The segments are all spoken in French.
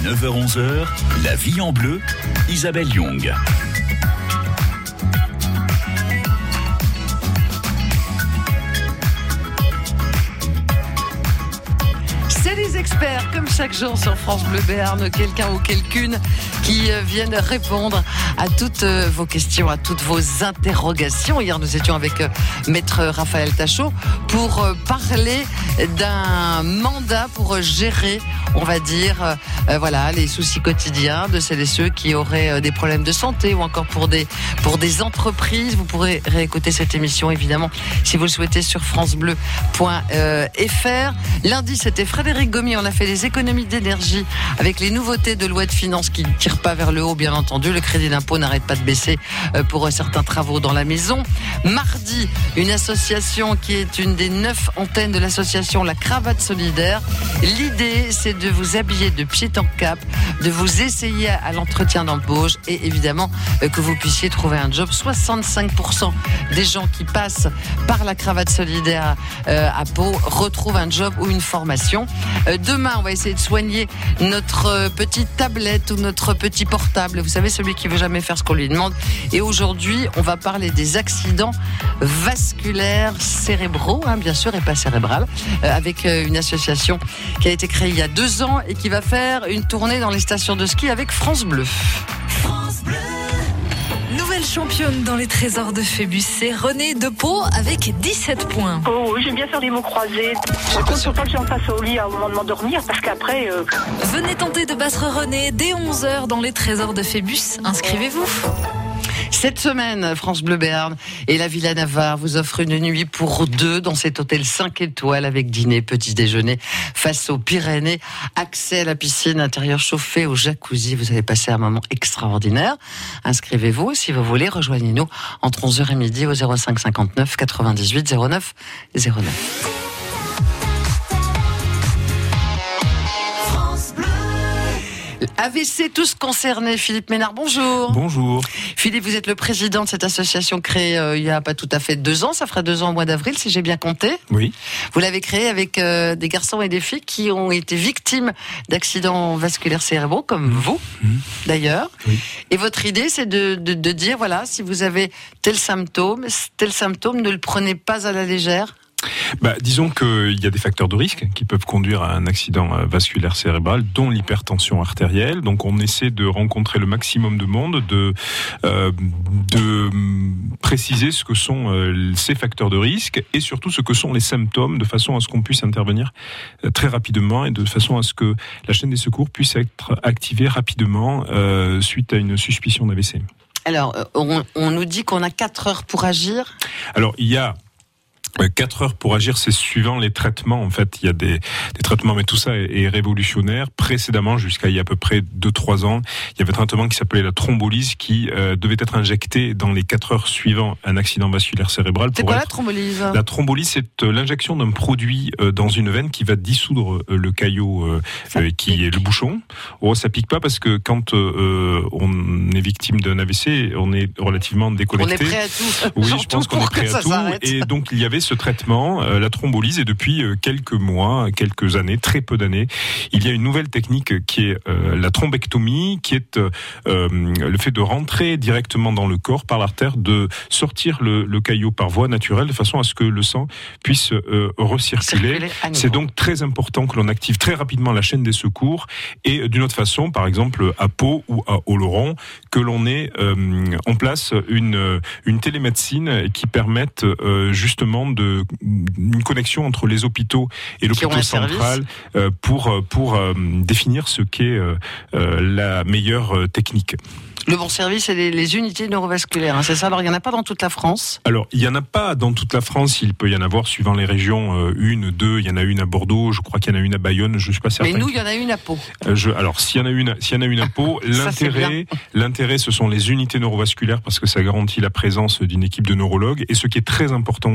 9h-11h, la vie en bleu, Isabelle Young. C'est les experts, comme chaque jour sur France Bleu Béarn, quelqu'un ou quelqu'une qui viennent répondre à toutes vos questions, à toutes vos interrogations. Hier, nous étions avec Maître Raphaël Tachot pour parler d'un mandat pour gérer, on va dire, les soucis quotidiens de celles et ceux qui auraient des problèmes de santé ou encore pour des entreprises. Vous pourrez réécouter cette émission, évidemment, si vous le souhaitez, sur francebleu.fr. Lundi, c'était Frédéric Gomi. On a fait les économies d'énergie avec les nouveautés de loi de finances qui ne tirent pas vers le haut, bien entendu. Le crédit d'impôt n'arrête pas de baisser pour certains travaux dans la maison. Mardi, une association qui est une des 9 antennes de l'association La Cravate Solidaire. L'idée, c'est de vous habiller de pied en cap, de vous essayer à l'entretien d'embauche et évidemment que vous puissiez trouver un job. 65% des gens qui passent par La Cravate Solidaire à Pau retrouvent un job ou une formation. Demain, on va essayer de soigner notre petite tablette ou notre petit portable. Vous savez, celui qui veut jamais faire ce qu'on lui demande. Et aujourd'hui, on va parler des accidents vasculaires cérébraux, bien sûr, et pas cérébrales, avec une association qui a été créée il y a 2 ans et qui va faire une tournée dans les stations de ski avec France Bleu. France Bleu. Nouvelle championne dans les trésors de Phébus, c'est Renée de Pau avec 17 points. Oh oui, j'aime bien faire des mots croisés. Par contre, il ne faut pas que j'en fasse au lit au moment de m'endormir parce qu'après... Venez tenter de battre Renée dès 11h dans les trésors de Phébus. Inscrivez-vous. Cette semaine, France Bleu Béarn et la Villa Navarre vous offrent une nuit pour 2 dans cet hôtel 5 étoiles avec dîner, petit déjeuner face aux Pyrénées, accès à la piscine intérieure chauffée, au jacuzzi. Vous allez passer un moment extraordinaire. Inscrivez-vous si vous voulez. Rejoignez-nous entre 11h et midi au 05 59 98 09 09. AVC tous concernés. Philippe Ménard, bonjour. Bonjour. Philippe, vous êtes le président de cette association créée il y a pas tout à fait 2 ans. Ça fera 2 ans au mois d'avril, si j'ai bien compté. Oui. Vous l'avez créée avec des garçons et des filles qui ont été victimes d'accidents vasculaires cérébraux, comme vous, d'ailleurs. Oui. Et votre idée, c'est de dire, voilà, si vous avez tel symptôme, ne le prenez pas à la légère. Disons qu'il y a des facteurs de risque qui peuvent conduire à un accident vasculaire cérébral, dont l'hypertension artérielle. Donc on essaie de rencontrer le maximum de monde, de préciser ce que sont ces facteurs de risque et surtout ce que sont les symptômes, de façon à ce qu'on puisse intervenir très rapidement et de façon à ce que la chaîne des secours puisse être activée rapidement suite à une suspicion d'AVC. Alors, on nous dit qu'on a 4 heures pour agir. Alors, il y a 4 heures pour agir, c'est suivant les traitements. En fait, il y a des traitements, mais tout ça est révolutionnaire. Précédemment, jusqu'à il y a à peu près 2-3 ans, il y avait un traitement qui s'appelait la thrombolyse qui devait être injecté dans les 4 heures suivant un accident vasculaire cérébral. C'est quoi la thrombolyse ? La thrombolyse, c'est l'injection d'un produit dans une veine qui va dissoudre le caillot qui est le bouchon. Oh, ça pique pas parce que quand on est victime d'un AVC, on est relativement déconnecté. On est prêt à tout. Oui, je pense qu'on est prêt à tout. Et donc, il y avait ce traitement, la thrombolyse, et depuis quelques mois, quelques années, très peu d'années, il y a une nouvelle technique qui est la thrombectomie, qui est le fait de rentrer directement dans le corps par l'artère, de sortir le caillot par voie naturelle de façon à ce que le sang puisse recirculer. C'est donc très important que l'on active très rapidement la chaîne des secours et d'une autre façon, par exemple à Pau ou à Oloron, que l'on ait en place une télémédecine qui permette justement une connexion entre les hôpitaux et l'hôpital central pour définir ce qu'est la meilleure technique. Le bon service, c'est les unités neurovasculaires, c'est ça? Alors, il n'y en a pas dans toute la France? Alors, il n'y en a pas dans toute la France. Il peut y en avoir, suivant les régions, 1, 2. Il y en a une à Bordeaux. Je crois qu'il y en a une à Bayonne. Je ne suis pas certain. Mais nous, il y en a une à Pau. Alors, s'il y en a une à Pau, l'intérêt, ce sont les unités neurovasculaires parce que ça garantit la présence d'une équipe de neurologues. Et ce qui est très important aussi et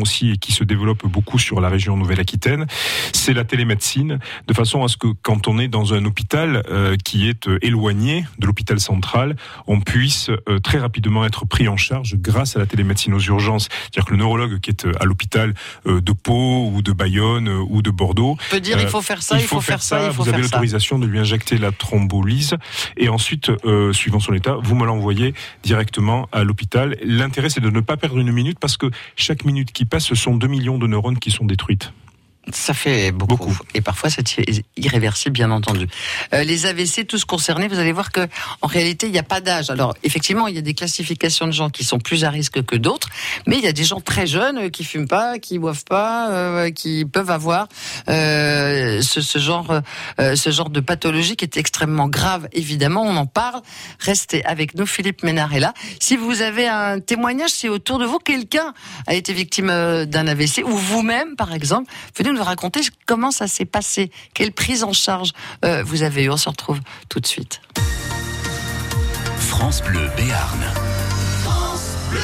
qui se développe beaucoup sur la région Nouvelle-Aquitaine, c'est la télémédecine, de façon à ce que quand on est dans un hôpital qui est éloigné de l'hôpital central, on puisse très rapidement être pris en charge grâce à la télémédecine aux urgences. C'est-à-dire que le neurologue qui est à l'hôpital de Pau ou de Bayonne ou de Bordeaux peut dire il faut faire ça, il faut faire ça, vous avez l'autorisation de lui injecter la thrombolyse et ensuite, suivant son état, vous me l'envoyez directement à l'hôpital. L'intérêt, c'est de ne pas perdre une minute parce que chaque minute qui passe, ce sont 2 millions de neurones qui sont détruites. Ça fait beaucoup. Et parfois, c'est irréversible, bien entendu. Les AVC, tous concernés, vous allez voir que, en réalité, il n'y a pas d'âge. Alors, effectivement, il y a des classifications de gens qui sont plus à risque que d'autres, mais il y a des gens très jeunes qui fument pas, qui boivent pas, qui peuvent avoir ce genre de pathologie qui est extrêmement grave. Évidemment, on en parle. Restez avec nous. Philippe Ménard est là. Si vous avez un témoignage, si autour de vous quelqu'un a été victime d'un AVC ou vous-même, par exemple, venez nous raconter comment ça s'est passé, quelle prise en charge vous avez eu. On se retrouve tout de suite. France Bleu Béarn. France Bleu.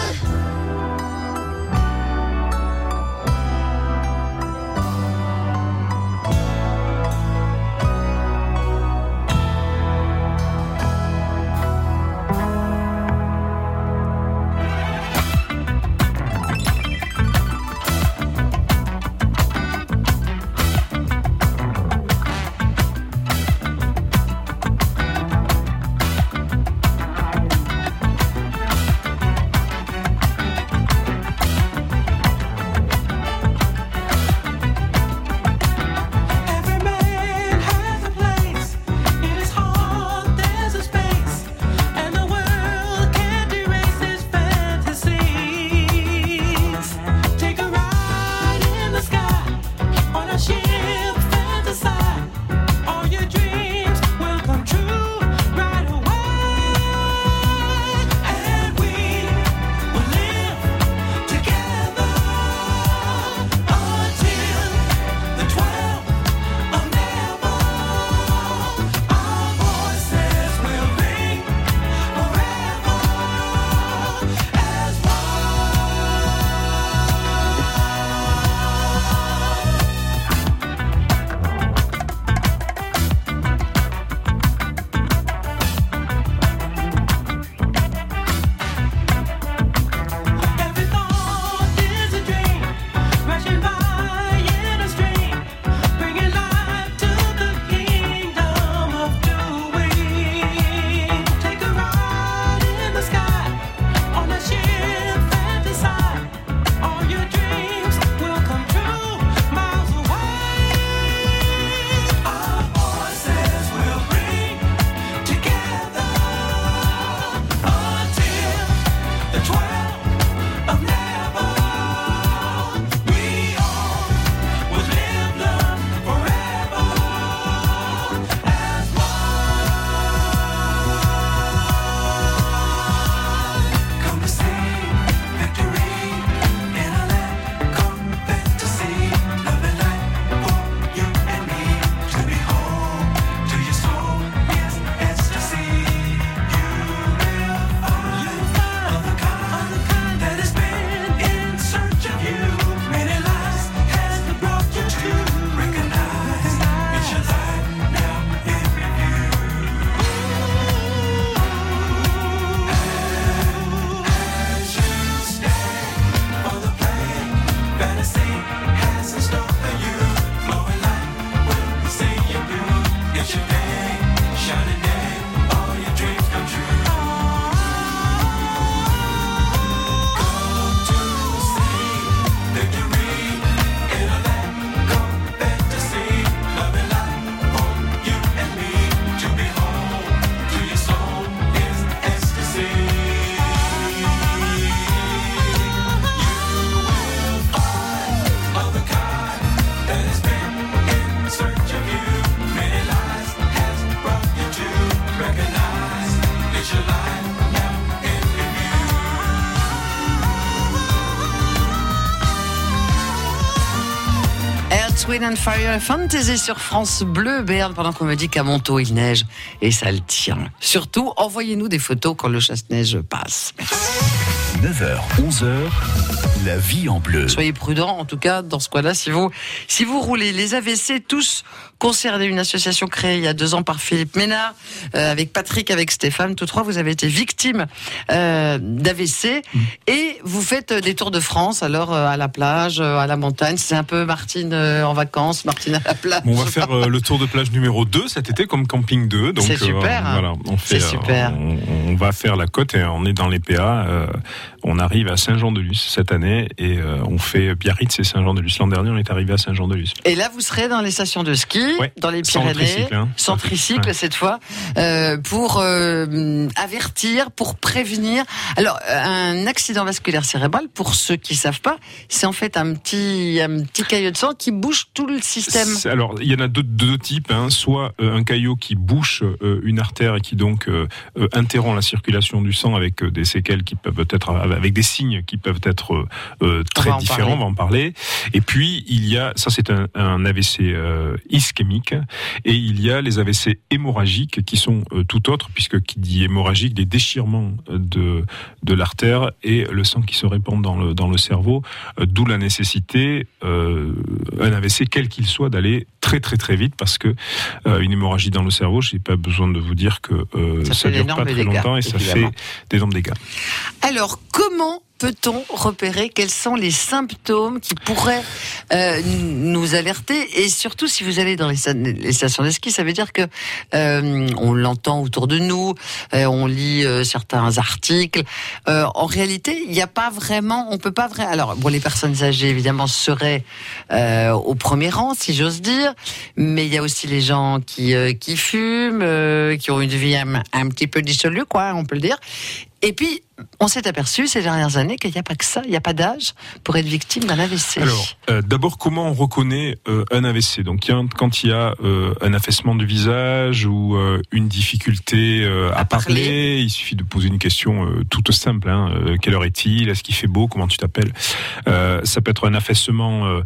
Wind and Fire Fantasy sur France Bleu Béarn, pendant qu'on me dit qu'à Montaut il neige et ça le tient. Surtout, envoyez-nous des photos quand le chasse-neige passe. Merci. 9h, 11h. La vie en bleu. Soyez prudents, en tout cas, dans ce coin-là, si vous roulez. Les AVC, tous concernés, une association créée il y a 2 ans par Philippe Ménard, avec Patrick, avec Stéphane, tous 3, vous avez été victimes d'AVC, et vous faites des tours de France, alors à la plage, à la montagne, c'est un peu Martine en vacances, Martine à la plage. Bon, on va faire le tour de plage numéro 2 cet été, comme camping 2. Donc, c'est super. Voilà, c'est super. On va faire la côte et on est dans les PA. On arrive à Saint-Jean-de-Luz cette année et on fait Biarritz et Saint-Jean-de-Luz. L'an dernier, on est arrivé à Saint-Jean-de-Luz. Et là, vous serez dans les stations de ski, dans les Pyrénées, sans tricycle cette fois, pour avertir, pour prévenir. Alors, un accident vasculaire cérébral, pour ceux qui savent pas, c'est en fait un petit caillot de sang qui bouche tout le système. Alors, il y en a deux types. Soit un caillot qui bouche une artère et qui donc interrompt la circulation du sang avec des séquelles qui peuvent être, avec des signes qui peuvent être très différents. On va en parler. Et puis il y a, ça c'est un AVC ischémique, et il y a les AVC hémorragiques qui sont tout autres, puisque qui dit hémorragique, des déchirements de l'artère et le sang qui se répand dans le cerveau, d'où la nécessité, un AVC quel qu'il soit, d'aller très très très vite, parce que une hémorragie dans le cerveau, j'ai pas besoin de vous dire que ça dure pas très longtemps et ça fait d'énormes dégâts. Alors comment peut-on repérer quels sont les symptômes qui pourraient nous alerter, et surtout si vous allez dans les stations de ski, ça veut dire que on l'entend autour de nous, on lit certains articles. En réalité, il n'y a pas vraiment, on peut pas vraiment. Alors bon, les personnes âgées évidemment seraient au premier rang, si j'ose dire, mais il y a aussi les gens qui fument, qui ont une vie un petit peu dissolue, quoi, on peut le dire. Et puis, on s'est aperçu ces dernières années qu'il n'y a pas que ça, il n'y a pas d'âge pour être victime d'un AVC. Alors, d'abord, comment on reconnaît un AVC ? Donc, quand il y a un affaissement de visage ou une difficulté à parler, il suffit de poser une question toute simple. Quelle heure est-il ? Est-ce qu'il fait beau ? Comment tu t'appelles ? Ça peut être un affaissement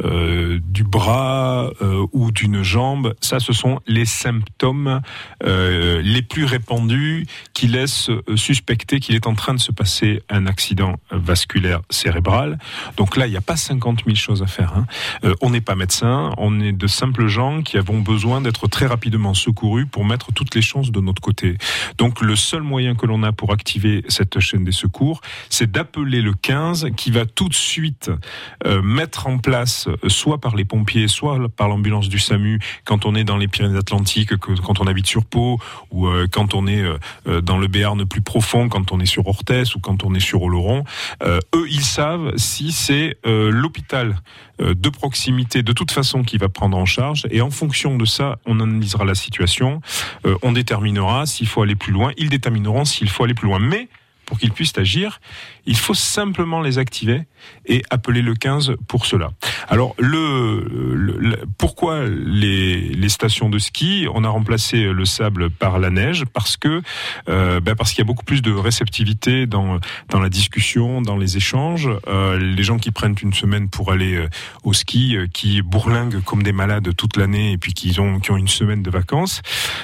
du bras ou d'une jambe. Ça, ce sont les symptômes les plus répandus qui laissent suspecter qu'il est en train de se passer un accident vasculaire cérébral. Donc là, il n'y a pas 50 000 choses à faire. On n'est pas médecin, on est de simples gens qui avons besoin d'être très rapidement secourus pour mettre toutes les chances de notre côté. Donc le seul moyen que l'on a pour activer cette chaîne des secours, c'est d'appeler le 15 qui va tout de suite mettre en place, soit par les pompiers, soit par l'ambulance du SAMU, quand on est dans les Pyrénées-Atlantiques, quand on habite sur Pau, ou quand on est dans le Béarn plus profond, quand on est sur Orthès ou quand on est sur Oloron, eux, ils savent si c'est l'hôpital de proximité, de toute façon, qui va prendre en charge. Et en fonction de ça, on analysera la situation, on déterminera s'il faut aller plus loin, ils détermineront s'il faut aller plus loin. Mais pour qu'ils puissent agir, il faut simplement les activer et appeler le 15 pour cela. Alors, pourquoi les stations de ski ? On a remplacé le sable par la neige parce qu'il y a beaucoup plus de réceptivité dans la discussion, dans les échanges. Les gens qui prennent une semaine pour aller au ski, qui bourlinguent comme des malades toute l'année et puis qui ont une semaine de vacances,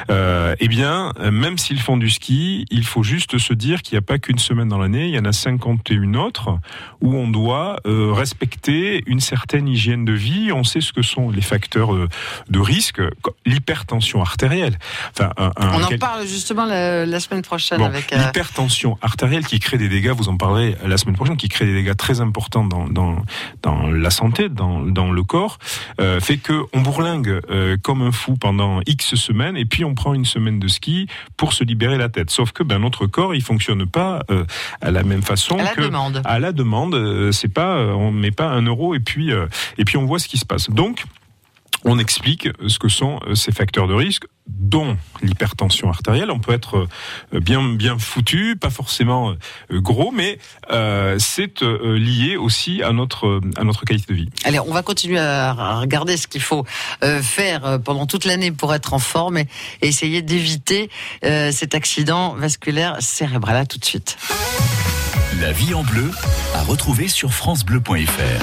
même s'ils font du ski, il faut juste se dire qu'il n'y a pas qu'une semaine dans l'année, il y en a 51 autres où on doit respecter une certaine hygiène de vie. On sait ce que sont les facteurs de risque, l'hypertension artérielle. On en parle justement la semaine prochaine avec l'hypertension artérielle qui crée des dégâts. Vous en parlerez la semaine prochaine, qui crée des dégâts très importants dans la santé, dans le corps, fait que on bourlingue comme un fou pendant X semaines et puis on prend une semaine de ski pour se libérer la tête. Sauf que notre corps, il fonctionne pas à la même façon à la demande. C'est pas, on met pas 1 euro et puis on voit ce qui se passe. Donc, on explique ce que sont ces facteurs de risque, dont l'hypertension artérielle. On peut être bien foutu, pas forcément gros, mais c'est lié aussi à notre qualité de vie. Allez, on va continuer à regarder ce qu'il faut faire pendant toute l'année pour être en forme et essayer d'éviter cet accident vasculaire cérébral. À tout de suite. La vie en bleu, à retrouver sur francebleu.fr.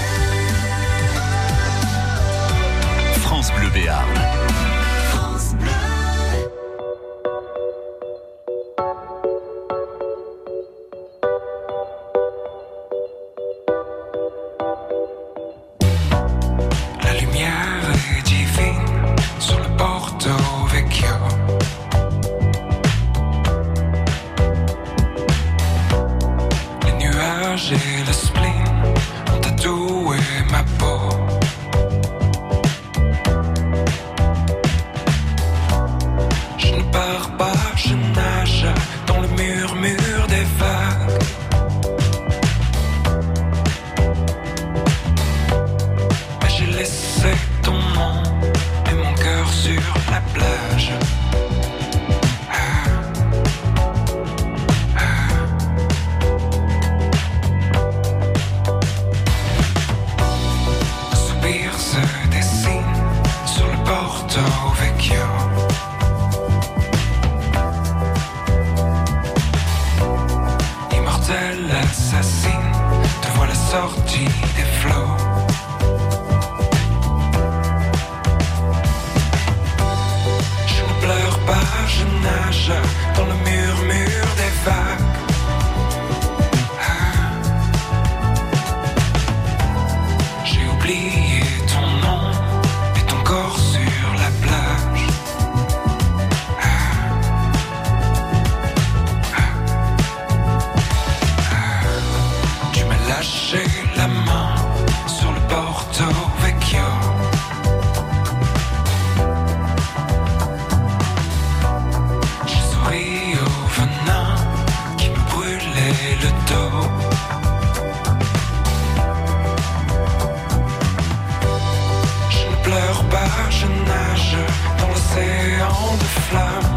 France Bleu Béarn. je nage dans le murmure des vagues. Mais j'ai laissé ton nom et mon cœur sur la plage. Assassine, te voilà sorti des flots. Je ne pleure pas, je nage dans le murmure des vagues. J'ai oublié ton nom et ton corps sur la plage. Lâcher la main sur le Porto Vecchio. J'ai souri au venin qui me brûlait le dos. Je ne pleure pas, je nage dans l'océan de flammes.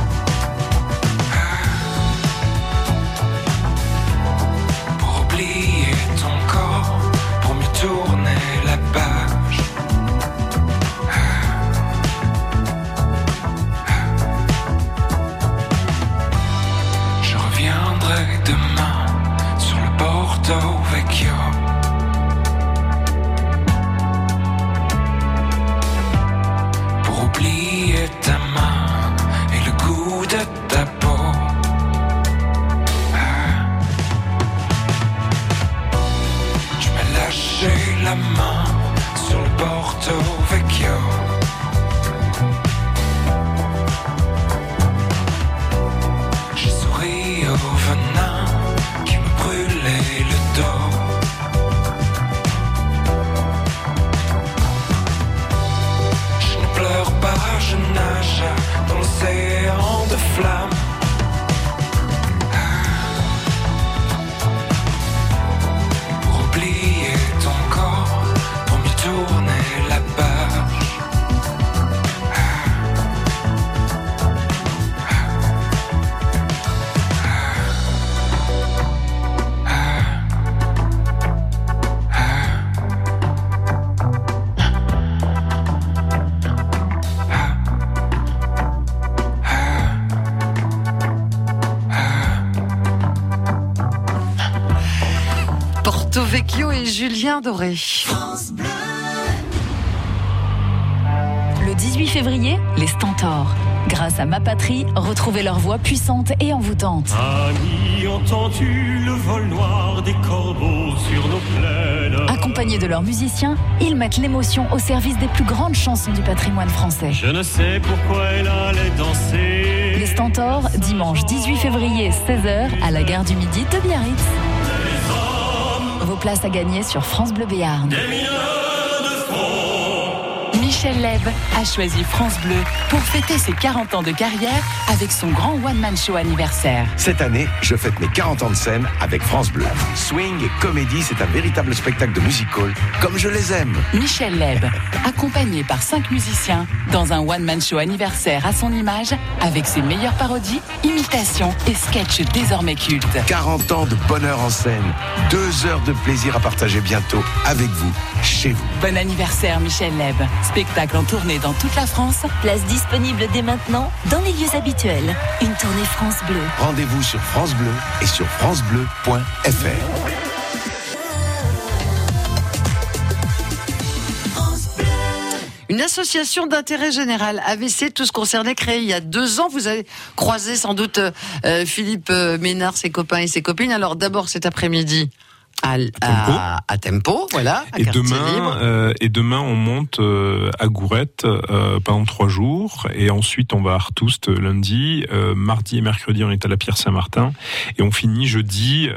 Tourner la page. Je reviendrai demain sur le Porto Vecchio. Pour oublier ta main et le goût de ta peau. J'ai la main sur le Porto Vecchio. J'ai souri au venin qui me brûlait le dos. Je ne pleure pas, je nage dans l'océan de flammes. Tourner la page. Porto Vecchio et Julien Doré. Le 18 février, les Stentors. Grâce à Ma Patrie, retrouvez leur voix puissante et envoûtante. Amis, entends-tu le vol noir des corbeaux sur nos plaines? Accompagnés de leurs musiciens, ils mettent l'émotion au service des plus grandes chansons du patrimoine français. Je ne sais pourquoi elle allait danser. Les Stentors, dimanche 18 février, 16h, à la gare du Midi de Biarritz. Vos places à gagner sur France Bleu Béarn. Michel Leb a choisi France Bleu pour fêter ses 40 ans de carrière avec son grand one-man show anniversaire. Cette année, je fête mes 40 ans de scène avec France Bleu. Swing et comédie, c'est un véritable spectacle de musical, comme je les aime. Michel Leb, accompagné par 5 musiciens, dans un one-man show anniversaire à son image, avec ses meilleures parodies, imitations et sketchs désormais cultes. 40 ans de bonheur en scène, 2 heures de plaisir à partager bientôt avec vous, chez vous. Bon anniversaire Michel Leb. Spectacle en tournée dans toute la France. Place disponible dès maintenant dans les lieux habituels. Une tournée France Bleu. Rendez-vous sur France Bleu et sur francebleu.fr. Une association d'intérêt général, AVC Tous Concernés, créée il y a 2 ans. Vous avez croisé sans doute Philippe Ménard, ses copains et ses copines. Alors d'abord cet après-midi, à tempo, voilà. Et demain, on monte à Gourette pendant 3 jours, et ensuite on va à Artoust lundi, mardi et mercredi on est à la Pierre Saint-Martin, et on finit jeudi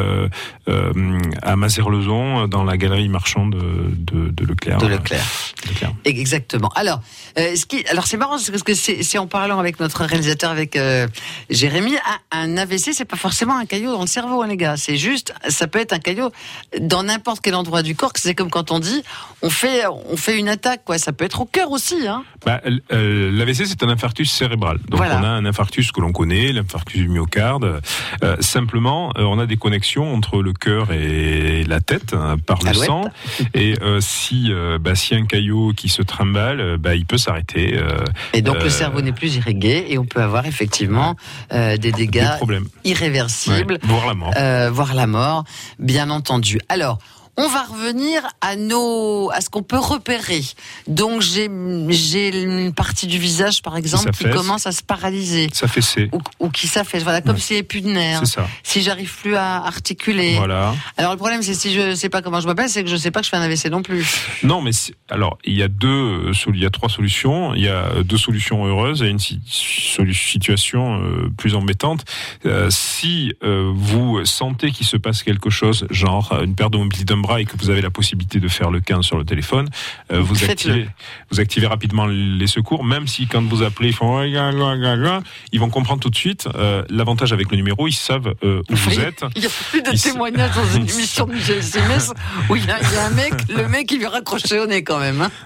à Mazères-Lezon dans la galerie marchande de Leclerc. De Leclerc. Exactement. Alors, c'est marrant parce que c'est en parlant avec notre réalisateur, avec Jérémy, un AVC, c'est pas forcément un caillot dans le cerveau, hein, les gars. C'est juste, ça peut être un caillot dans n'importe quel endroit du corps. C'est comme quand on dit, on fait une attaque, quoi. Ça peut être au cœur aussi, hein. L'AVC, c'est un infarctus cérébral. Donc voilà. On a un infarctus que l'on connaît, l'infarctus du myocarde. Simplement, on a des connexions entre le cœur et la tête par le sang. Et si un caillot qui se trimballe, il peut s'arrêter. Et donc le cerveau n'est plus irrigué et on peut avoir effectivement des dégâts irréversibles, voire la mort, bien entendu. Alors, on va revenir à ce qu'on peut repérer. Donc j'ai une partie du visage, par exemple, qui commence à se paralyser. S'affaisser. Ou qui s'affaisse. Voilà, comme s'il n'y avait plus de nerfs. C'est ça. Si j'arrive plus à articuler. Voilà. Alors le problème, c'est si je sais pas comment je m'appelle, c'est que je sais pas que je fais un AVC non plus. Non, mais alors il y a 3 solutions. Il y a 2 solutions heureuses et une situation plus embêtante. Si vous sentez qu'il se passe quelque chose, genre une perte de mobilité d'un bras, et que vous avez la possibilité de faire le 15 sur le téléphone, vous activez rapidement les secours, même si quand vous appelez, ils font ils vont comprendre tout de suite. L'avantage avec le numéro, ils savent où vous êtes. Il y a plus de témoignages dans une émission de GSMS où il y a le mec qui lui raccroche au nez quand même. Hein.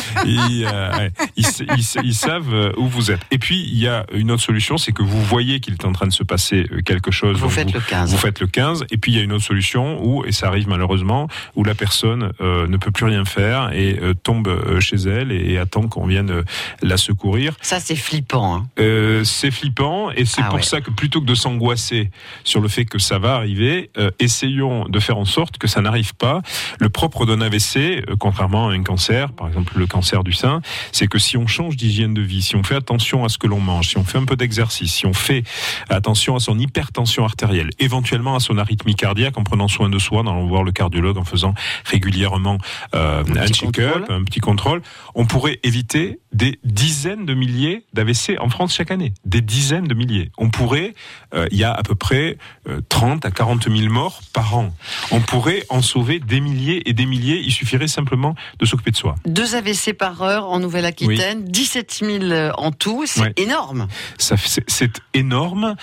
Ils savent où vous êtes. Et puis il y a une autre solution, c'est que vous voyez qu'il est en train de se passer quelque chose. Vous faites le 15. Et puis il y a une autre solution où, et ça arrive malheureusement, où la personne ne peut plus rien faire et tombe chez elle et attend qu'on vienne la secourir. Ça, c'est flippant. Hein. C'est flippant, et c'est pour ça que plutôt que de s'angoisser sur le fait que ça va arriver, essayons de faire en sorte que ça n'arrive pas. Le propre d'un AVC, contrairement à un cancer, par exemple le cancer du sein, c'est que si on change d'hygiène de vie, si on fait attention à ce que l'on mange, si on fait un peu d'exercice, si on fait attention à son hypertension artérielle, éventuellement à son arythmie cardiaque, en prenant soin de soi, en allant voir le cardiologue, en faisant régulièrement un check-up, un petit contrôle, on pourrait éviter des dizaines de milliers d'AVC en France chaque année. Des dizaines de milliers. On pourrait, il y a à peu près 30 à 40 000 morts par an. On pourrait en sauver des milliers et des milliers. Il suffirait simplement de s'occuper de soi. 2 AVC par heure en Nouvelle-Aquitaine, 17 000 en tout, c'est énorme. C'est énorme.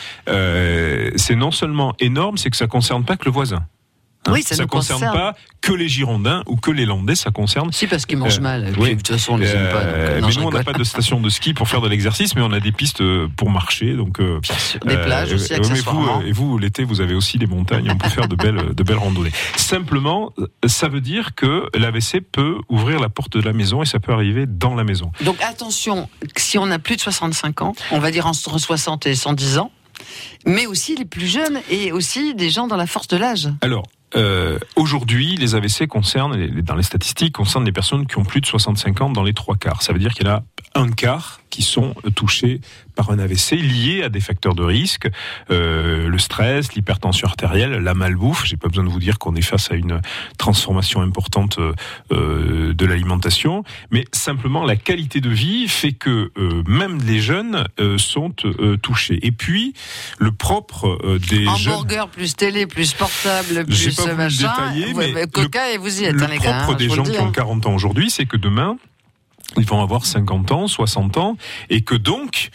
C'est non seulement énorme, c'est que ça ne concerne pas que le voisin. Oui, ça ne concerne pas que les Girondins ou que les Landais, ça concerne. Si, parce qu'ils mangent mal. De toute façon, on les aime pas. Mais nous, on n'a pas de station de ski pour faire de l'exercice, mais on a des pistes pour marcher. Donc, bien sûr. Des plages aussi, accessoirement. Et vous, l'été, vous avez aussi des montagnes, on peut faire de belles randonnées. Simplement, ça veut dire que l'AVC peut ouvrir la porte de la maison et ça peut arriver dans la maison. Donc attention, si on a plus de 65 ans, on va dire entre 60 et 110 ans, mais aussi les plus jeunes et aussi des gens dans la force de l'âge. Alors, aujourd'hui, les AVC dans les statistiques, concernent les personnes qui ont plus de 65 ans dans les 3 quarts. Ça veut dire qu'il y en a un quart qui sont touchés par un AVC lié à des facteurs de risque, le stress, l'hypertension artérielle, la malbouffe. J'ai pas besoin de vous dire qu'on est face à une transformation importante de l'alimentation, mais simplement la qualité de vie fait que même les jeunes sont touchés. Et puis le propre des jeunes, hamburger plus télé plus portable plus j'ai pas machin, voulu le détailler, mais Coca et vous y êtes, les gars. Le propre des gens qui ont 40 ans aujourd'hui, c'est que demain ils vont avoir 50 ans, 60 ans, et que donc,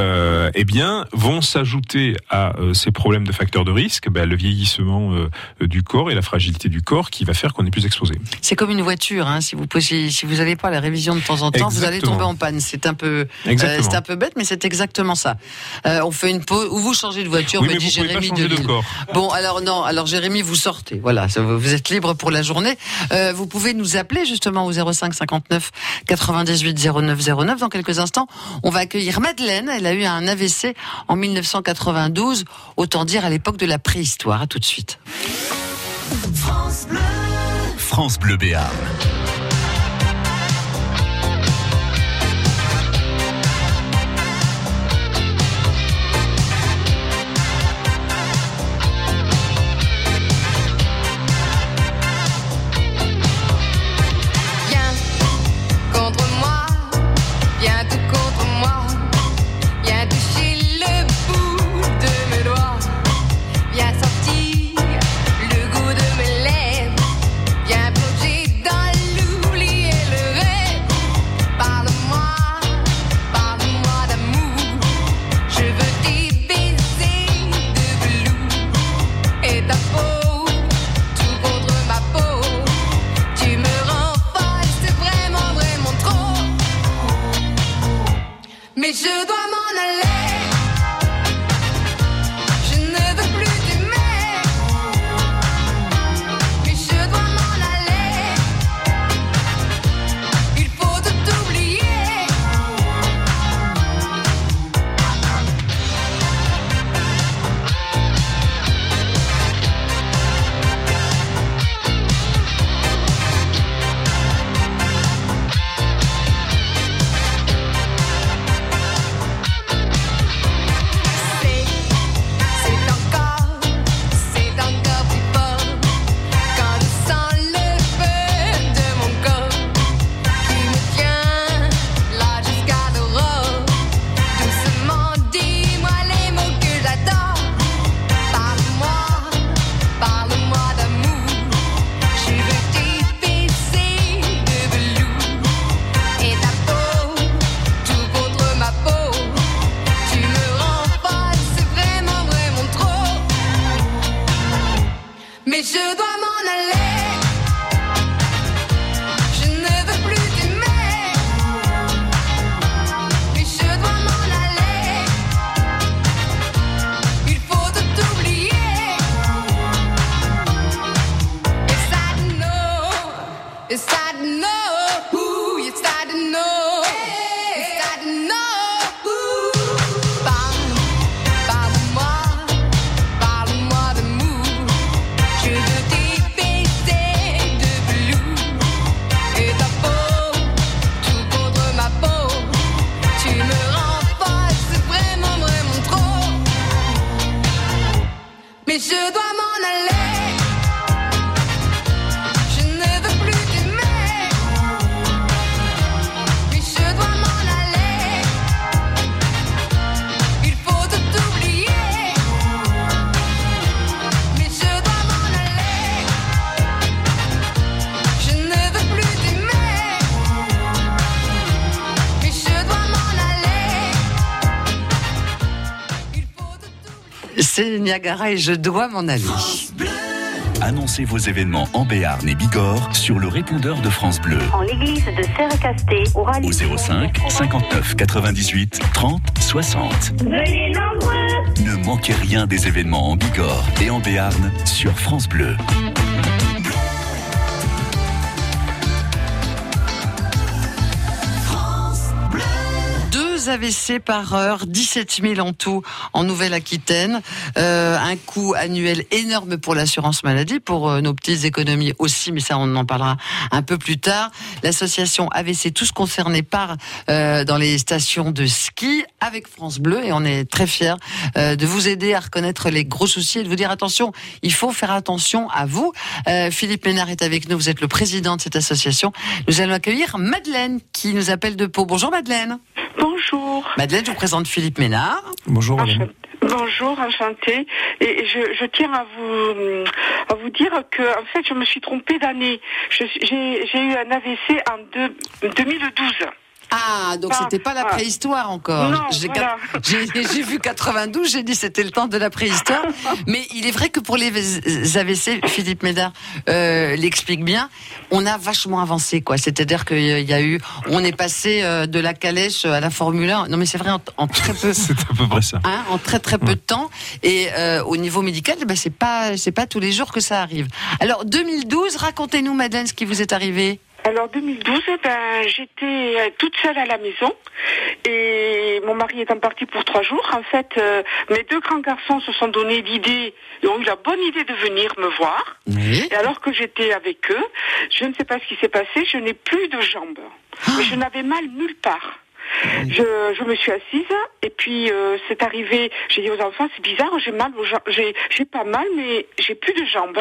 vont s'ajouter à ces problèmes de facteurs de risque, le vieillissement du corps et la fragilité du corps qui va faire qu'on est plus exposé. C'est comme une voiture, hein. Si vous n'avez pas la révision de temps en temps, vous allez tomber en panne. C'est un peu bête, mais c'est exactement ça. On fait une pause, ou vous changez de voiture, oui, mais dit Jérémy de corps. Bon, alors Jérémy, vous sortez. Voilà, vous êtes libre pour la journée. Vous pouvez nous appeler justement au 05 59 98 09 09. Dans quelques instants, on va accueillir Madeleine. Elle a eu un AVC en 1992, autant dire à l'époque de la préhistoire. À tout de suite. France Bleu Béarn. m'en aller. Je ne veux plus t'aimer, mais je dois m'en aller. Il faut tout oublier. Mais je dois m'en aller. Je ne veux plus t'aimer, mais je dois m'en aller. Il faut tout oublier. Yes, I know. Yes, I know. Ooh, yes, I know. Yes, I know. Ooh. Parle-moi, parle-moi d'amour. Je veux t'épaiser de velours et ta peau, tout contre ma peau. Tu me rends folle, c'est vraiment, vraiment trop. Mais je dois m'en aller. Je ne veux plus t'aimer, mais je dois m'en aller. Il faut tout oublier. Mais je dois m'en aller. Je ne veux plus t'aimer, mais je dois m'en aller. Il faut tout oublier. C'est Niagara et je dois m'en aller. Annoncez vos événements en Béarn et Bigorre sur le répondeur de France Bleu. En l'église de Serre-Casté, au Au 05 59 98 30 60. Venez nombreux. Ne manquez rien des événements en Bigorre et en Béarn sur France Bleu. Deux AVC par heure, 17 000 en tout en Nouvelle-Aquitaine. Un coût annuel énorme pour l'assurance maladie, pour nos petites économies aussi, mais ça on en parlera un peu plus tard. L'association AVC Tous Concernés part dans les stations de ski avec France Bleu et on est très fiers de vous aider à reconnaître les gros soucis et de vous dire attention, il faut faire attention à vous. Philippe Ménard est avec nous, vous êtes le président de cette association. Nous allons accueillir Madeleine qui nous appelle de Pau. Bonjour Madeleine. Bonjour. Madeleine, je vous présente Philippe Ménard. Bonjour madame. Bonjour, enchantée. Et je tiens à vous dire que en fait je me suis trompée d'année. J'ai eu un AVC en 2012. Ah, donc c'était pas la préhistoire encore. Non, voilà. J'ai vu 92, j'ai dit c'était le temps de la préhistoire. Mais il est vrai que pour les AVC, Philippe Médard l'explique bien, on a vachement avancé, quoi. C'est-à-dire qu'il y a eu, on est passé de la calèche à la Formule 1. Non mais c'est vrai, en très peu. C'est à peu près ça. Hein, en très très peu de temps. Et au niveau médical, ben, c'est pas tous les jours que ça arrive. Alors 2012, racontez-nous Madeleine ce qui vous est arrivé. Alors 2012, j'étais toute seule à la maison et mon mari étant parti pour 3 jours. En fait, mes 2 grands garçons se sont donné l'idée, ils ont eu la bonne idée de venir me voir. Oui. Et alors que j'étais avec eux, je ne sais pas ce qui s'est passé, je n'ai plus de jambes. Mais je n'avais mal nulle part. Je me suis assise et puis c'est arrivé, j'ai dit aux enfants c'est bizarre, j'ai mal aux jambes, j'ai pas mal mais j'ai plus de jambes.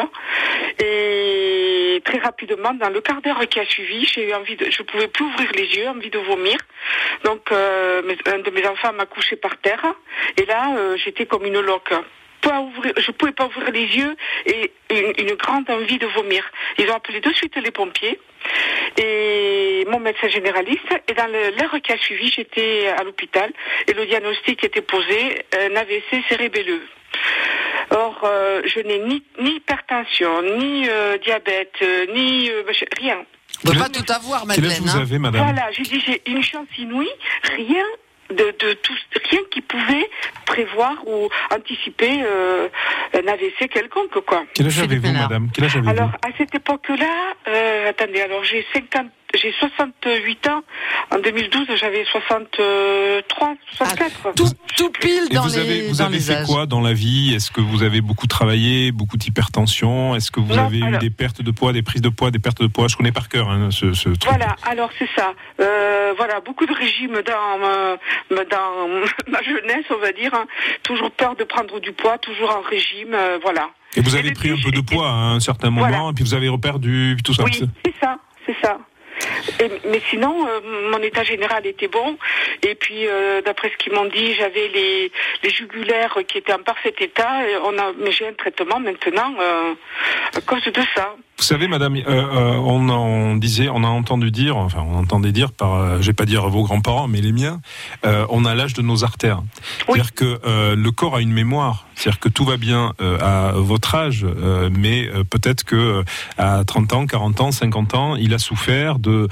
Et très rapidement dans le quart d'heure qui a suivi, j'ai eu envie je pouvais plus ouvrir les yeux, envie de vomir. Donc un de mes enfants m'a couché par terre et là j'étais comme une loque. Je pouvais pas ouvrir les yeux et une grande envie de vomir. Ils ont appelé de suite les pompiers et mon médecin généraliste. Et dans l'heure qui a suivi, j'étais à l'hôpital et le diagnostic était posé, un AVC cérébelleux. Or, je n'ai ni hypertension, ni diabète, ni rien. On ne peut pas tout avoir, Madeleine. Quel âge vous avez, madame ? Voilà, j'ai dit j'ai une chance inouïe, rien de tout, rien qui pouvait prévoir ou anticiper un AVC quelconque, quoi. Quel âge avez-vous, madame? Quel âge avez-vous? Alors, à cette époque-là, attendez, alors j'ai 68 ans. En 2012, j'avais 63, 64. Tout pile dans les âges. Vous avez fait quoi dans la vie? Est-ce que vous avez beaucoup travaillé, beaucoup d'hypertension? Est-ce que vous avez eu des pertes de poids, des prises de poids, des pertes de poids? Je connais par cœur ce truc. Voilà, alors c'est ça. Voilà, beaucoup de régimes dans ma jeunesse, on va dire. Hein. Toujours peur de prendre du poids, toujours en régime, voilà. Et vous avez pris un peu de poids à un certain moment, et puis vous avez reperdu tout ça. Oui, c'est ça. Mais sinon, mon état général était bon. Et puis, d'après ce qu'ils m'ont dit, j'avais les jugulaires qui étaient en parfait état. Mais j'ai un traitement maintenant à cause de ça. Vous savez, madame, on entendait dire par, je vais pas dire vos grands-parents, mais les miens, on a l'âge de nos artères. Oui. C'est-à-dire que le corps a une mémoire. C'est-à-dire que tout va bien à votre âge, mais peut-être que à 30 ans, 40 ans, 50 ans, il a souffert de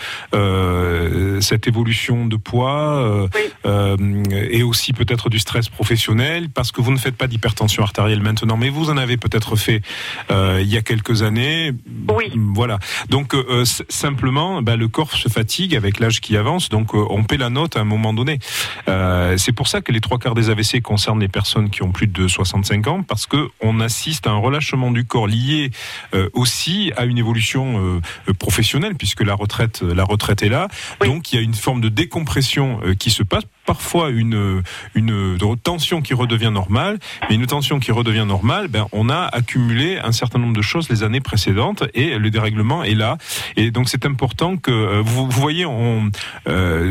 cette évolution de poids et aussi peut-être du stress professionnel, parce que vous ne faites pas d'hypertension artérielle maintenant, mais vous en avez peut-être fait il y a quelques années. Oui. Voilà. Donc simplement, le corps se fatigue avec l'âge qui avance, donc on paie la note à un moment donné. C'est pour ça que les 3/4 des AVC concernent les personnes qui ont plus de 65 ans, parce que on assiste à un relâchement du corps lié aussi à une évolution professionnelle, puisque la retraite est là. Oui. Donc il y a une forme de décompression qui se passe. Parfois une tension qui redevient normale, mais une tension qui redevient normale, on a accumulé un certain nombre de choses les années précédentes et le dérèglement est là. Et donc c'est important que vous voyez, tout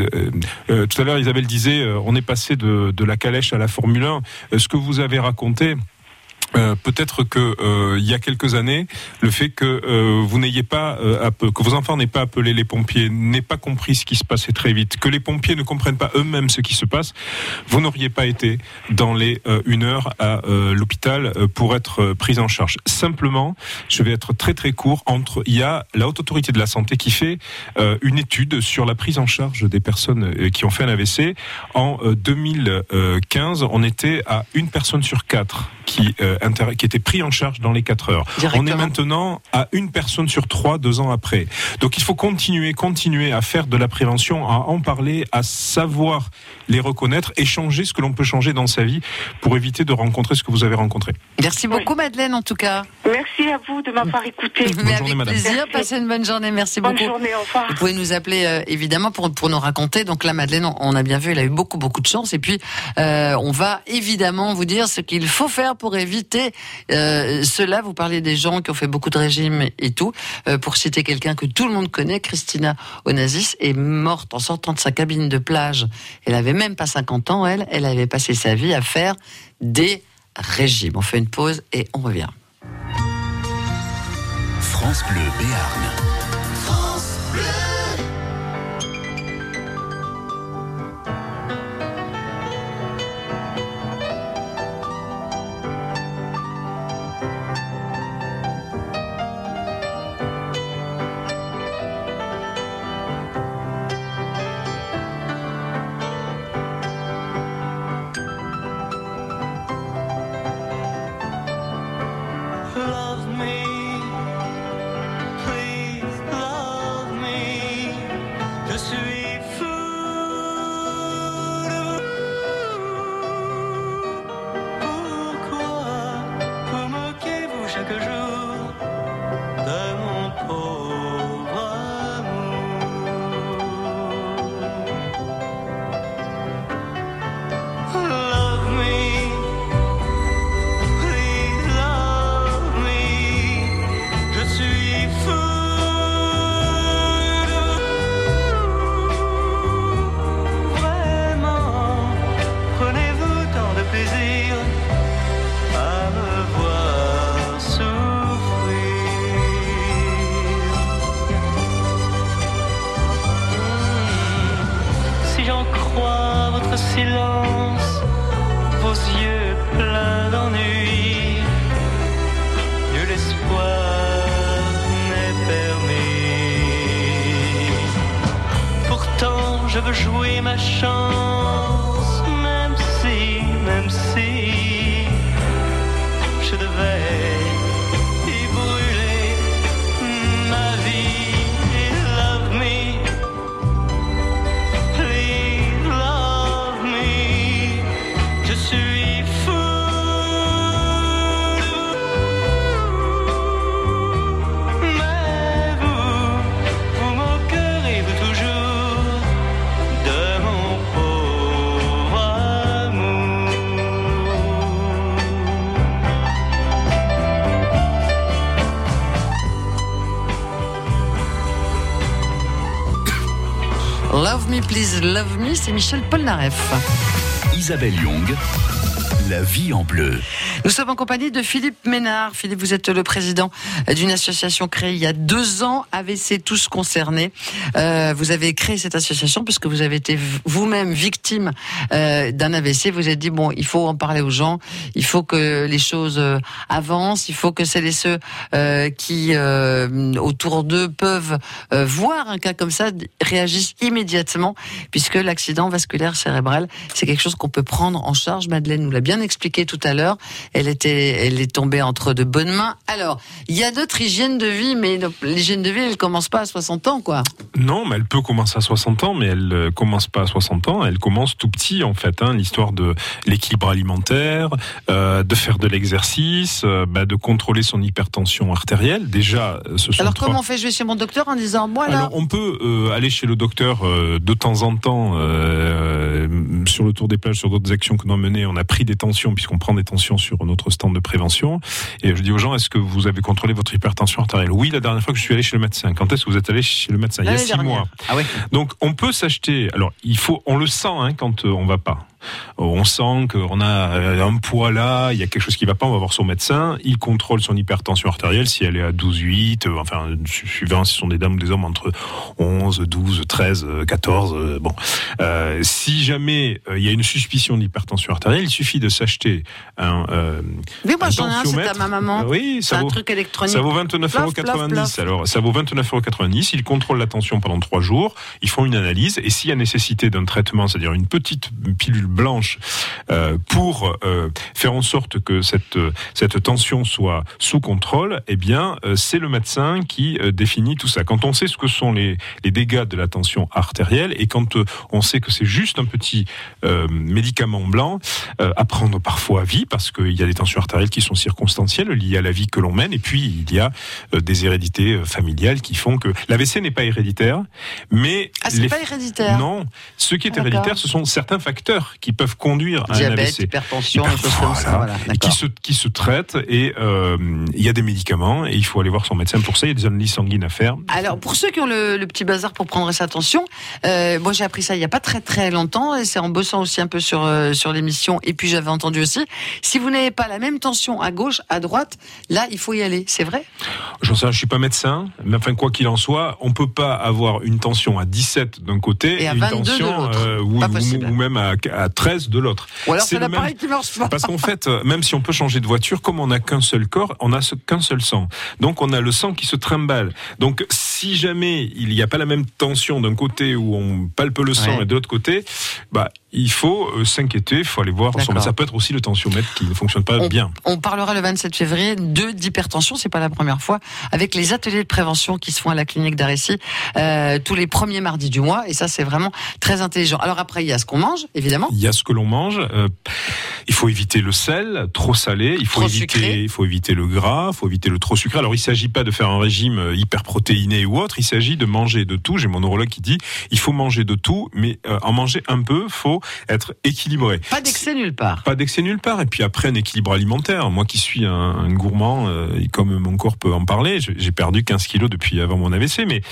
à l'heure Isabelle disait, on est passé de la calèche à la Formule 1. Ce que vous avez raconté, peut-être que il y a quelques années, le fait que vous n'ayez pas que vos enfants n'aient pas appelé les pompiers, n'aient pas compris ce qui se passait très vite, que les pompiers ne comprennent pas eux-mêmes ce qui se passe, vous n'auriez pas été dans les 1 heure à l'hôpital pour être pris en charge. Simplement, je vais être très très court. Il y a la Haute Autorité de la Santé qui fait une étude sur la prise en charge des personnes qui ont fait un AVC. En 2015, on était à 1 personne sur 4 qui était pris en charge dans les 4 heures. On est maintenant à 1 personne sur 3 2 ans après. Donc il faut continuer à faire de la prévention, à en parler, à savoir les reconnaître et changer ce que l'on peut changer dans sa vie pour éviter de rencontrer ce que vous avez rencontré. Merci beaucoup Madeleine en tout cas. Merci à vous de m'avoir écouté. Mais avec plaisir, passez une bonne journée, merci beaucoup. Bonne journée, au revoir. Vous pouvez nous appeler évidemment pour nous raconter. Donc là Madeleine, on a bien vu, elle a eu beaucoup de chance et puis on va évidemment vous dire ce qu'il faut faire pour éviter cela. Vous parlez des gens qui ont fait beaucoup de régimes et tout. Pour citer quelqu'un que tout le monde connaît, Christina Onassis est morte en sortant de sa cabine de plage. Elle avait même pas 50 ans, elle avait passé sa vie à faire des régimes. On fait une pause et on revient. France Bleu Béarn. France Bleu. Je veux jouer ma chance Me Please Love Me, c'est Michel Polnareff. Isabelle Young, la vie en bleu. Nous sommes en compagnie de Philippe Ménard. Philippe, vous êtes le président d'une association créée il y a 2 ans, AVC Tous Concernés. Vous avez créé cette association puisque vous avez été vous-même victime d'un AVC. Vous vous êtes dit, bon, il faut en parler aux gens, il faut que les choses avancent, il faut que celles et ceux qui, autour d'eux, peuvent voir un cas comme ça, réagissent immédiatement, puisque l'accident vasculaire cérébral, c'est quelque chose qu'on peut prendre en charge. Madeleine nous l'a bien expliqué tout à l'heure. Elle est tombée entre de bonnes mains. Alors, il y a d'autres hygiènes de vie, mais l'hygiène de vie, elle commence pas à 60 ans, quoi. Non, mais elle peut commencer à 60 ans, mais elle commence pas à 60 ans. Elle commence tout petit, en fait. L'histoire de l'équilibre alimentaire, de faire de l'exercice, de contrôler son hypertension artérielle. Déjà, ce sont comment on fait? Je vais chez mon docteur en disant, moi là. Alors, on peut aller chez le docteur de temps en temps sur le tour des plages, sur d'autres actions que nous avons menées. On a pris des tensions, puisqu'on prend des tensions sur notre stand de prévention. Et je dis aux gens, est-ce que vous avez contrôlé votre hypertension artérielle? Oui, la dernière fois que je suis allé chez le médecin. Quand est-ce que vous êtes allé chez le médecin? Il y a 6 mois. Ah oui. Donc, on peut s'acheter. Alors, on le sent quand on va pas. On sent qu'on a un poids là, il y a quelque chose qui va pas, on va voir son médecin, il contrôle son hypertension artérielle, si elle est à 12,8, suivant si ce sont des dames ou des hommes entre 11, 12, 13, 14, bon. Si jamais il y a une suspicion d'hypertension artérielle, il suffit de s'acheter un tensiomètre. C'est à ma maman. Oui, c'est un truc électronique. Ça vaut 29,90 €. Alors, ça vaut 29,90 €. Ils contrôlent la tension pendant 3 jours, ils font une analyse, et s'il y a nécessité d'un traitement, c'est-à-dire une petite pilule blanche pour faire en sorte que cette tension soit sous contrôle, eh bien c'est le médecin qui définit tout ça. Quand on sait ce que sont les dégâts de la tension artérielle et quand on sait que c'est juste un petit médicament blanc à prendre parfois à vie, parce qu'il y a des tensions artérielles qui sont circonstancielles liées à la vie que l'on mène, et puis il y a des hérédités familiales qui font que l'AVC n'est pas héréditaire, mais c'est pas héréditaire. Non, ce qui est héréditaire, ce sont certains facteurs qui peuvent conduire à diabète, un AVC. hypertension, des choses comme ça. Voilà, qui se traitent, et il y a des médicaments et il faut aller voir son médecin pour ça. Il y a des analyses sanguines à faire. Alors pour ceux qui ont le petit bazar pour prendre sa tension, moi j'ai appris ça il n'y a pas très très longtemps, et c'est en bossant aussi un peu sur l'émission, et puis j'avais entendu aussi, si vous n'avez pas la même tension à gauche, à droite, là il faut y aller, c'est vrai? J'en sais, je suis pas médecin, mais enfin quoi qu'il en soit, on peut pas avoir une tension à 17 d'un côté et à une 22 tension de l'autre. Ou même à 13 de l'autre. Ou alors c'est l'appareil qui marche pas. Parce qu'en fait, même si on peut changer de voiture, comme on n'a qu'un seul corps, on n'a qu'un seul sang. Donc on a le sang qui se trimballe. Donc si jamais il n'y a pas la même tension d'un côté où on palpe le sang et de l'autre côté, il faut s'inquiéter, il faut aller voir son médecin. Ça peut être aussi le tensiomètre qui ne fonctionne pas bien. On parlera le 27 février d'hypertension, c'est pas la première fois, avec les ateliers de prévention qui se font à la clinique d'Arécy tous les premiers mardis du mois, et ça c'est vraiment très intelligent. Alors après il y a ce qu'on mange, évidemment. Il y a ce que l'on mange. Il faut éviter le sel, trop salé. Il faut éviter le gras, il faut éviter le trop sucré. Alors il ne s'agit pas de faire un régime hyper protéiné ou autre. Il s'agit de manger de tout. J'ai mon neurologue qui dit il faut manger de tout, mais en manger un peu, faut être équilibré. Pas d'excès nulle part. Pas d'excès nulle part. Et puis après un équilibre alimentaire. Moi qui suis un gourmand, comme mon corps peut en parler, j'ai perdu 15 kilos depuis avant mon AVC. Mais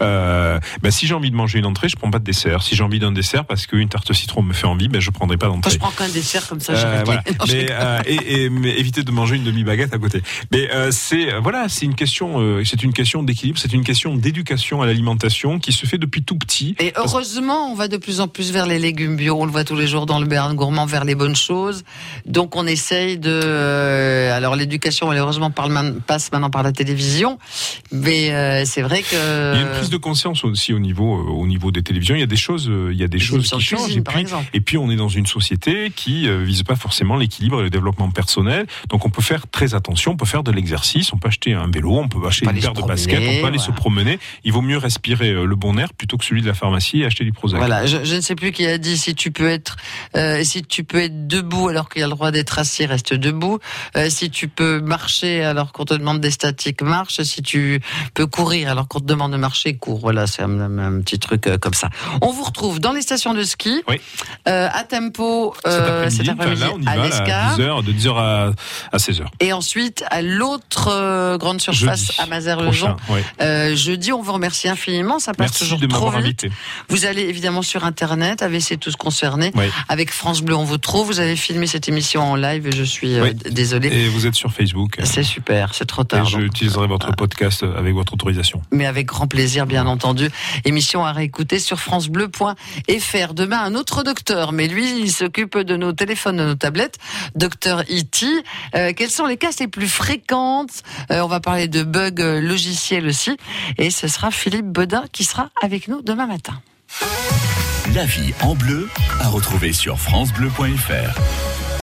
si j'ai envie de manger une entrée, je prends pas de dessert. Si j'ai envie d'un dessert parce qu'une tarte citron me fait envie, je prendrai pas d'entrée. Moi, je prends qu'un dessert comme ça. Voilà. Mais éviter de manger une demi-baguette à côté. Mais c'est une question d'équilibre, c'est une question d'éducation à l'alimentation qui se fait depuis tout petit. Et heureusement, on va de plus en plus vers les légumes bio. On le voit tous les jours dans le Béarn gourmand, vers les bonnes choses. Donc on essaye de. Alors l'éducation, malheureusement, passe maintenant par la télévision. Mais c'est vrai que. Il y a une prise de conscience aussi au niveau des télévisions. Il y a des choses qui changent. Et puis on est dans une société qui vise pas forcément l'équilibre et le développement personnel. Donc on peut faire très attention, on peut faire de l'exercice, on peut acheter un vélo, on peut acheter une paire de baskets, on peut aller se promener. Il vaut mieux respirer le bon air plutôt que celui de la pharmacie et acheter du Prozac. Voilà, je ne sais plus qui a dit si tu peux être debout alors qu'il y a le droit d'être assis, reste debout. Si tu peux marcher alors qu'on te demande des statiques, marche. Si tu peux courir alors qu'on te demande de marcher, cours. Voilà, c'est un petit truc comme ça. On vous retrouve dans les stations de ski, à Tempo cet après-midi. Là, on y va l'Escar. de 10h à 16h. Et ensuite, à l'autre grande surface Jeudi à Mazères-le-Jean. Ouais. Jeudi, on vous remercie infiniment. Ça passe toujours de trop m'avoir vite. invité. Vous allez évidemment sur Internet, AVC Tous Concernés. Oui. Avec France Bleu, on vous trouve. Vous avez filmé cette émission en live et je suis désolé. Et vous êtes sur Facebook. C'est super, c'est trop tard. Et j'utiliserai votre podcast avec votre autorisation. Mais avec grand plaisir, bien entendu. Émission à réécouter sur francebleu.fr. Demain, un autre docteur, mais lui, il s'occupe de nos téléphones, de nos tablettes. Docteur E.T. Quelles sont les casses les plus fréquentes? On va parler de bugs logiciels aussi. Et ce sera Philippe Bodin qui sera avec nous demain matin. La vie en bleu à retrouver sur francebleu.fr.